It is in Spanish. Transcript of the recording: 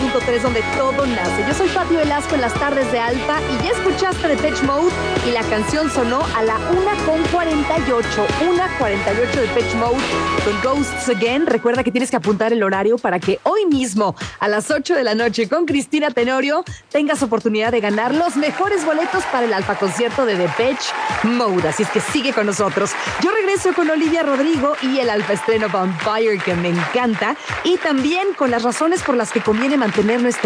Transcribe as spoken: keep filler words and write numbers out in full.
punto tres, donde todo nace. Yo soy Pati Velasco en las tardes de Alfa y ya escuchaste Depeche Mode y la canción sonó a la una con cuarenta y ocho. una cuarenta y ocho de Depeche Mode con Ghosts Again. Recuerda que tienes que apuntar el horario para que hoy mismo a las ocho de la noche con Cristina Tenorio tengas oportunidad de ganar los mejores boletos para el Alfa concierto de Depeche Mode. Así es que sigue con nosotros. Yo regreso con Olivia Rodrigo y el Alfa estreno Vampire, que me encanta, y también con las razones por las que conviene mantener nuestra